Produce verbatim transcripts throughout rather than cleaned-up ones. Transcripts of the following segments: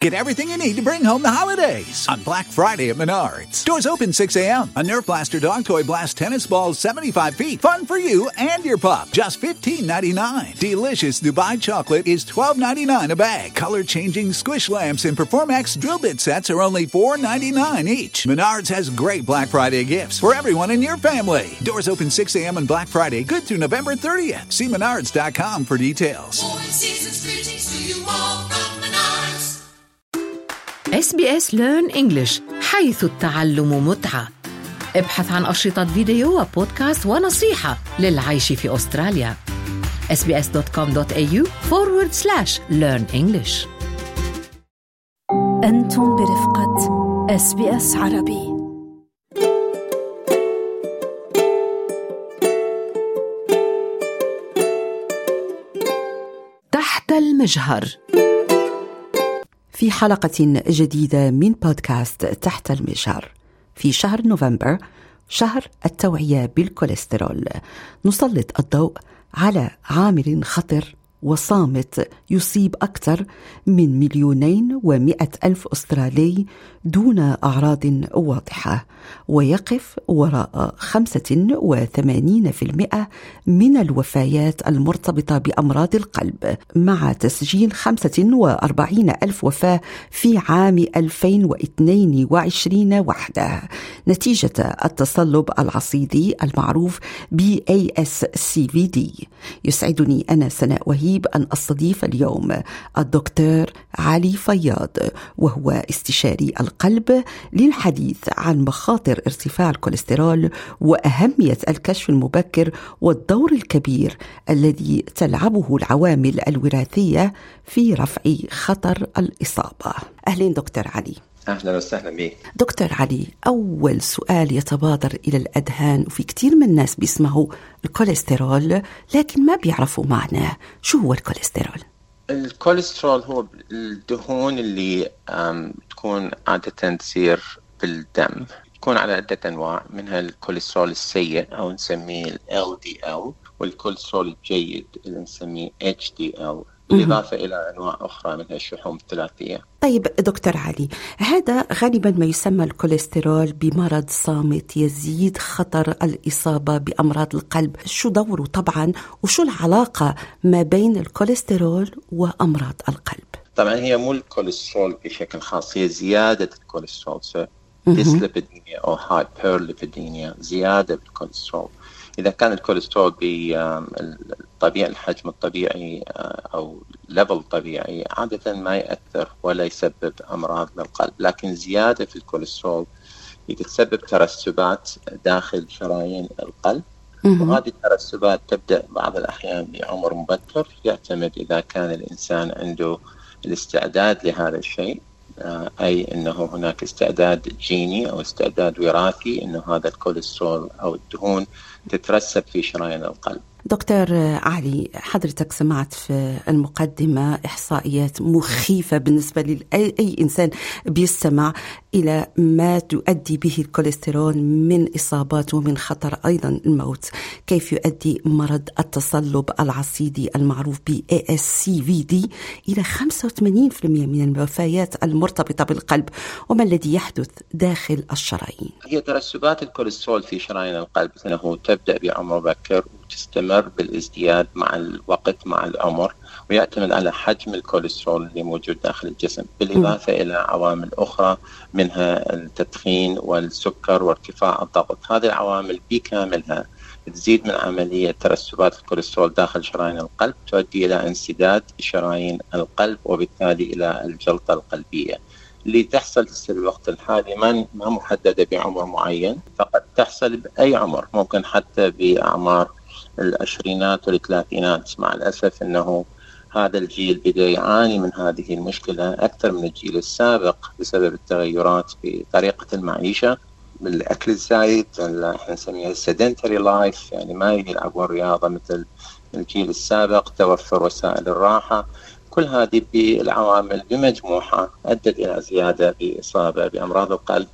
Get everything you need to bring home the holidays on Black Friday at Menards. Doors open six a.m. A Nerf Blaster Dog Toy Blast tennis balls seventy-five feet. Fun for you and your pup. Just fifteen ninety-nine. Delicious Dubai chocolate is twelve ninety-nine a bag. Color-changing squish lamps and Performax drill bit sets are only four ninety-nine each. Menards has great Black Friday gifts for everyone in your family. Doors open six a.m. on Black Friday, good through November thirtieth. See menards dot com for details. إس بي إس Learn English, حيث التعلم متعة. ابحث عن أشرطة فيديو وبودكاست ونصيحة للعيش في أستراليا. إس بي إس دوت كوم دوت إيه يو forward slash learn English. أنتم برفقة إس بي إس عربي. تحت المجهر. في حلقة جديدة من بودكاست تحت المجهر في شهر نوفمبر، شهر التوعية بالكوليسترول، نسلط الضوء على عامل خطر وصامت يصيب أكثر من مليونين ومئة ألف أسترالي دون أعراض واضحة، ويقف وراء خمسة وثمانين بالمئة من الوفيات المرتبطة بأمراض القلب، مع تسجيل خمسة وأربعين ألف وفاة في عام ألفين واثنين وعشرين وحده نتيجة التصلب العصيدي المعروف ب إيه إس سي في دي. يسعدني أنا سناء وهيب أن أستضيف اليوم الدكتور علي فياض، وهو استشاري القلب، للحديث عن مخاطر ارتفاع الكوليسترول وأهمية الكشف المبكر والدور الكبير الذي تلعبه العوامل الوراثية في رفع خطر الإصابة. أهلا دكتور علي. أهلا وسهلا بك دكتور علي. أول سؤال يتبادر إلى الأذهان، وفي كثير من الناس بيسمعوا الكوليسترول لكن ما بيعرفوا معناه، شو هو الكوليسترول؟ الكوليسترول هو الدهون اللي تكون عادة تصير بالدم، تكون على عدة أنواع، منها الكوليسترول السيء أو نسميه ال إل دي إل، والكوليسترول الجيد اللي نسميه إتش دي إل، بالإضافة إلى أنواع أخرى منها الشحوم الثلاثية. طيب دكتور علي، هذا غالبا ما يسمى الكوليسترول بمرض صامت يزيد خطر الإصابة بأمراض القلب، شو دوره طبعا وشو العلاقة ما بين الكوليسترول وأمراض القلب؟ طبعا هي مو الكوليسترول بشكل خاص، هي زيادة الكوليسترول، ديسليبيديميا أو هايبرليبيديميا، زيادة بالكوليسترول. إذا كان الكوليسترول بالطبيعي الحجم الطبيعي أو ليفل طبيعي عادة ما يأثر ولا يسبب أمراض للقلب، لكن زيادة في الكوليسترول تسبب ترسبات داخل شرايين القلب، وهذه الترسبات تبدأ بعض الأحيان بعمر مبكر، يعتمد إذا كان الإنسان عنده الاستعداد لهذا الشيء، أي أنه هناك استعداد جيني أو استعداد وراثي أنه هذا الكوليسترول أو الدهون تترسب في شرايين القلب. دكتور علي، حضرتك سمعت في المقدمة إحصائيات مخيفة بالنسبة لأي أي إنسان بيستمع إلى ما تؤدي به الكوليسترول من إصابات ومن خطر أيضا الموت. كيف يؤدي مرض التصلب العصيدي المعروف ب إيه إس سي في دي إلى خمسة وثمانين بالمئة من الوفيات المرتبطة بالقلب، وما الذي يحدث داخل الشرايين؟ هي ترسبات الكوليسترول في شرايين القلب أنه تبدأ بعمر بكر وتستمر بالازدياد مع الوقت مع العمر، ويعتمد على حجم الكوليسترول اللي موجود داخل الجسم، بالإضافة م. إلى عوامل أخرى منها التدخين والسكر وارتفاع الضغط. هذه العوامل بكاملها تزيد من عملية ترسبات الكوليسترول داخل شرايين القلب، تؤدي إلى انسداد شرايين القلب وبالتالي إلى الجلطة القلبية اللي تحصل في الوقت الحالي ما ما محددة بعمر معين، فقد تحصل بأي عمر، ممكن حتى بأعمار العشرينات والثلاثينات. مع الأسف أنه هذا الجيل بدأ يعاني من هذه المشكلة أكثر من الجيل السابق بسبب التغيرات في طريقة المعيشة، بالأكل الزايد اللي احنا نسميه sedentary life، يعني ما يلعبون رياضة مثل الجيل السابق، توفر وسائل الراحة. كل هذه بالعوامل بمجموعها أدت إلى زيادة بإصابة بأمراض القلب،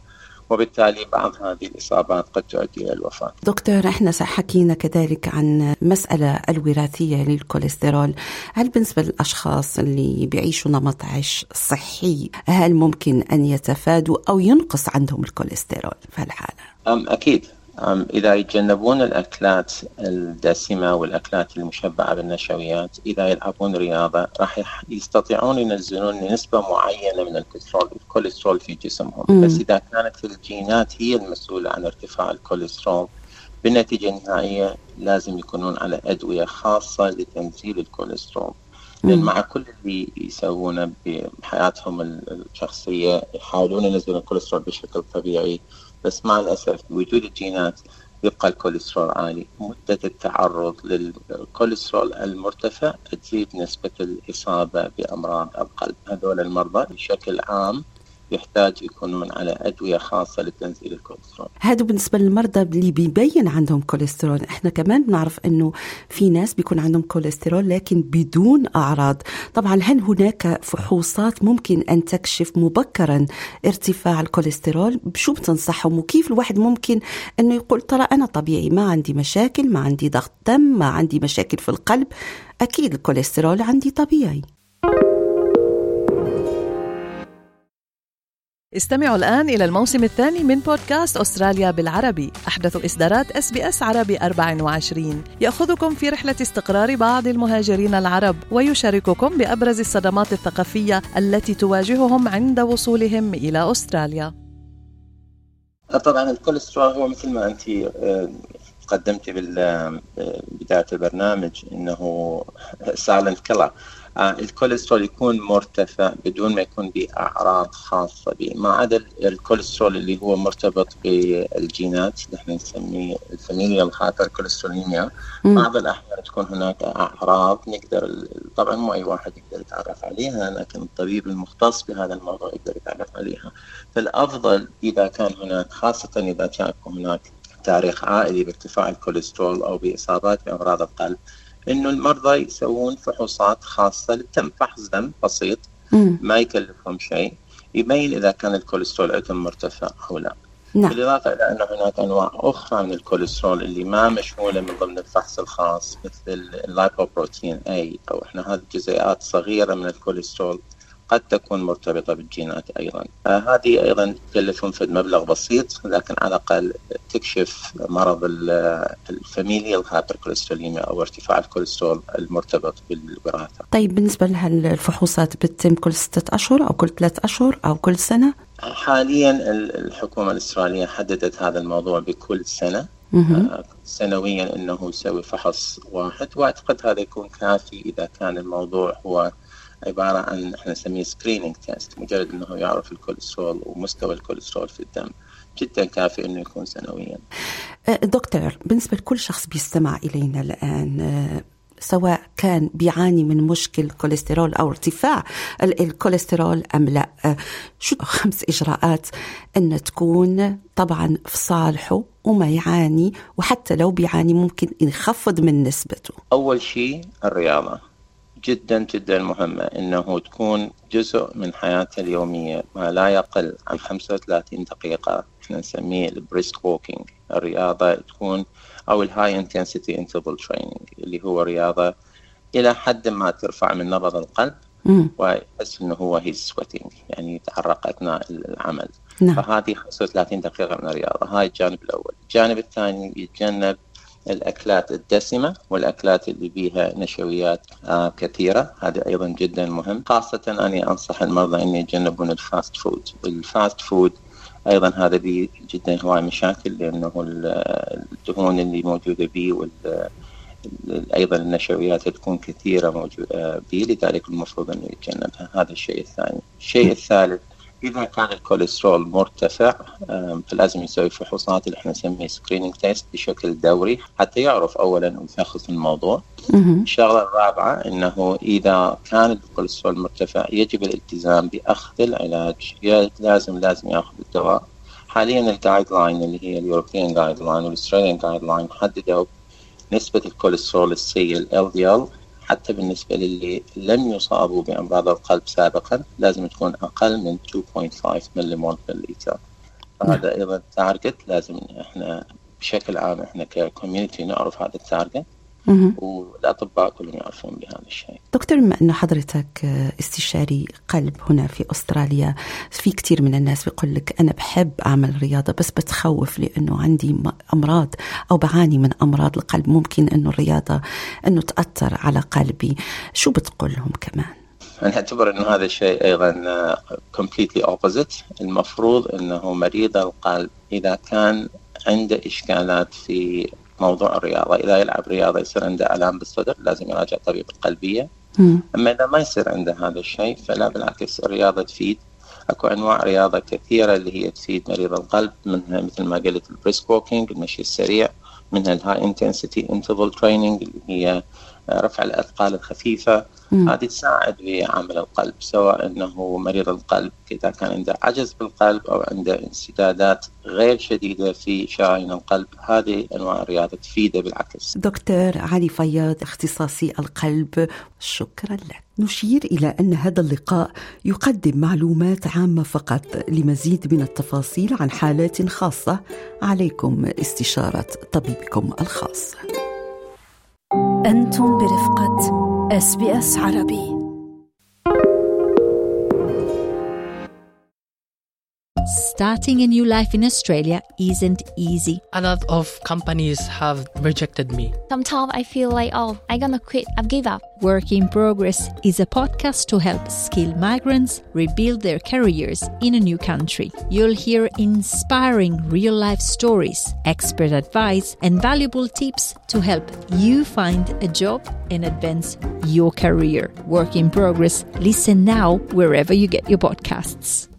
وبالتالي بعض هذه الإصابات قد تؤدي إلى الوفاة. دكتور، احنا حكينا كذلك عن مسألة الوراثية للكوليسترول. هل بالنسبة للأشخاص اللي بيعيشوا نمط عيش صحي هل ممكن أن يتفادوا أو ينقص عندهم الكوليسترول في هالحالة؟ أم أكيد. أم إذا يتجنبون الأكلات الدسمة والأكلات المشبعة بالنشويات، إذا يلعبون رياضة راح يستطيعون ينزلون نسبة معينة من الكوليسترول في جسمهم. م. بس إذا كانت الجينات هي المسؤولة عن ارتفاع الكوليسترول، بالنتيجة النهائية لازم يكونون على أدوية خاصة لتنزيل الكوليسترول. لأن مع كل اللي يسوونه بحياتهم الشخصية يحاولون ينزلون الكوليسترول بشكل طبيعي، بس مع الأسف بوجود الجينات يبقى الكوليسترول عالي. مدة التعرض للكوليسترول المرتفع تزيد نسبة الإصابة بأمراض القلب. هذول المرضى بشكل عام يحتاج يكونون على أدوية خاصة لتنزيل الكوليسترول. هذا بالنسبة للمرضى اللي بيبين عندهم كوليسترول. احنا كمان بنعرف انه في ناس بيكون عندهم كوليسترول لكن بدون أعراض. طبعا هل هناك فحوصات ممكن أن تكشف مبكرا ارتفاع الكوليسترول؟ بشو بتنصحهم وكيف الواحد ممكن انه يقول ترى أنا طبيعي، ما عندي مشاكل، ما عندي ضغط دم، ما عندي مشاكل في القلب، أكيد الكوليسترول عندي طبيعي. استمعوا الآن إلى الموسم الثاني من بودكاست أستراليا بالعربي، أحدث إصدارات إس بي إس عربي أربعة وعشرين، يأخذكم في رحلة استقرار بعض المهاجرين العرب ويشارككم بأبرز الصدمات الثقافية التي تواجههم عند وصولهم إلى أستراليا. طبعا الكوليسترول هو مثل ما أنت قدمت بداية البرنامج إنه silent killer. آه الكوليسترول يكون مرتفع بدون ما يكون بأعراض خاصة به، ما عدا الكوليسترول اللي هو مرتبط بالجينات اللي احنا نسميه الفاميليال هايبركوليستروليميا. بعض الأحيان تكون هناك أعراض نقدر، طبعا مو أي واحد يقدر يتعرف عليها، لكن الطبيب المختص بهذا الموضوع يقدر يتعرف عليها. فالأفضل إذا كان هناك، خاصة إذا كان هناك تاريخ عائلي بارتفاع الكوليسترول أو بإصابات بأمراض القلب، إنه المرضى يسوون فحوصات خاصة للدم، فحص دم بسيط مم. ما يكلفهم شيء، يبين إذا كان الكوليسترول عندهم مرتفع أو لا. نعم. بالإضافة إلى أنه هناك أنواع أخرى من الكوليسترول اللي ما مشمولة من ضمن الفحص الخاص، مثل اللايبوبروتين أي، أو إحنا هذه الجزيئات صغيرة من الكوليسترول قد تكون مرتبطة بالجينات أيضا. آه هذه أيضا تكلفهم في مبلغ بسيط، لكن على الأقل تكشف مرض الفاميليال هايبركوليستروليميا أو ارتفاع الكوليسترول المرتبط بالوراثة. طيب بالنسبة لها الفحوصات بتتم كل ستة أشهر أو كل ثلاث أشهر أو كل سنة؟ حاليا الحكومة الأسترالية حددت هذا الموضوع بكل سنة. آه سنويا أنه يسوي فحص واحد، وأعتقد هذا يكون كافي إذا كان الموضوع هو عبارة عن احنا نسميه سكرينينج تيست، مجرد انه يعرف الكوليسترول ومستوى الكوليسترول في الدم، جدا كافي انه يكون سنويا. دكتور، بالنسبة لكل شخص بيستمع الينا الان، سواء كان بيعاني من مشكل كوليسترول او ارتفاع الكوليسترول ام لا، شو خمس اجراءات ان تكون طبعا في صالحه وما يعاني، وحتى لو بيعاني ممكن يخفض من نسبته؟ اول شيء الرياضة جدا جدا مهمة، إنه تكون جزء من حياته اليومية، ما لا يقل عن خمسة وثلاثين دقيقة، إحنا نسميه البريسك ووكينج. الرياضة تكون أو الهاي انتنسيتي انترفال تريننج، اللي هو رياضة إلى حد ما ترفع من نبض القلب ويحس إنه هو هي سويتينج، يعني يتعرق أثناء العمل. نعم. فهذه خمسة وثلاثين دقيقة من الرياضة، هاي الجانب الأول. الجانب الثاني يتجنب الأكلات الدسمة والأكلات اللي بيها نشويات آه كثيرة، هذا أيضا جدا مهم. خاصة أني أنصح المرضى أن يتجنبون الفاست فود. الفاست فود أيضا هذا بي جدا هواي مشاكل، لأنه الدهون اللي موجودة بيه وال أيضا النشويات تكون كثيرة موجودة بيه، لذلك المفروض أن يتجنبها. هذا الشيء الثاني. الشيء الثالث، إذا كان الكوليسترول مرتفع فلازم يسوي فحوصات اللي احنا نسميه سكرينينج تيست بشكل دوري، حتى يعرف أولا ويشخص الموضوع. الشغلة الرابعة إنه إذا كان الكوليسترول مرتفع يجب الالتزام بأخذ العلاج، لازم لازم يأخذ الدواء. حاليا الجايد لاين اللي هي اليوروبيان جايد لاين والأستراليان جايد لاين حددوا نسبة الكوليسترول السيء ال إل دي إل حتى بالنسبة للي لم يصابوا بأمراض القلب سابقا لازم تكون أقل من اثنين فاصلة خمسة مليمول بالليتر. فهذا أيضا تارجت لازم إحنا بشكل عام إحنا ككوميونيتي نعرف هذا التارجت، والأطباء كلهم يعرفون بهذا الشيء. دكتور، بما أنه حضرتك استشاري قلب هنا في أستراليا، في كتير من الناس بيقول لك أنا بحب أعمل رياضة بس بتخوف لأنه عندي أمراض أو بعاني من أمراض القلب، ممكن أنه الرياضة أنه تأثر على قلبي. شو بتقول لهم كمان؟ أنا أعتبر أنه هذا الشيء أيضا completely opposite. المفروض أنه مريض القلب إذا كان عنده إشكالات في موضوع الرياضة، إذا يلعب رياضة يصير عنده آلام بالصدر، لازم يراجع طبيب القلبية. م. أما إذا ما يصير عنده هذا الشيء فلا، بالعكس الرياضة تفيد. أكو أنواع رياضة كثيرة اللي هي تفيد مريض القلب، منها مثل ما قلت البريسك ووكينج المشي السريع، منها الهاي انتنسيتي انترفال تريننج اللي هي رفع الأثقال الخفيفة. م. هذه تساعد بعمل القلب، سواء أنه مريض القلب إذا كان عنده عجز بالقلب أو عنده انسدادات غير شديدة في شرايين القلب. هذه أنواع الرياضة تفيده بالعكس. دكتور علي فياض، اختصاصي القلب، شكرا لك. نشير إلى أن هذا اللقاء يقدم معلومات عامة فقط. لمزيد من التفاصيل عن حالات خاصة عليكم استشارة طبيبكم الخاص. أنتم برفقة إس بي إس عربي. Starting a new life in Australia isn't easy. A lot of companies have rejected me. Sometimes I feel like, oh, I'm gonna quit, I've give up. Work in Progress is a podcast to help skilled migrants rebuild their careers in a new country. You'll hear inspiring real-life stories, expert advice, and valuable tips to help you find a job and advance your career. Work in Progress. Listen now wherever you get your podcasts.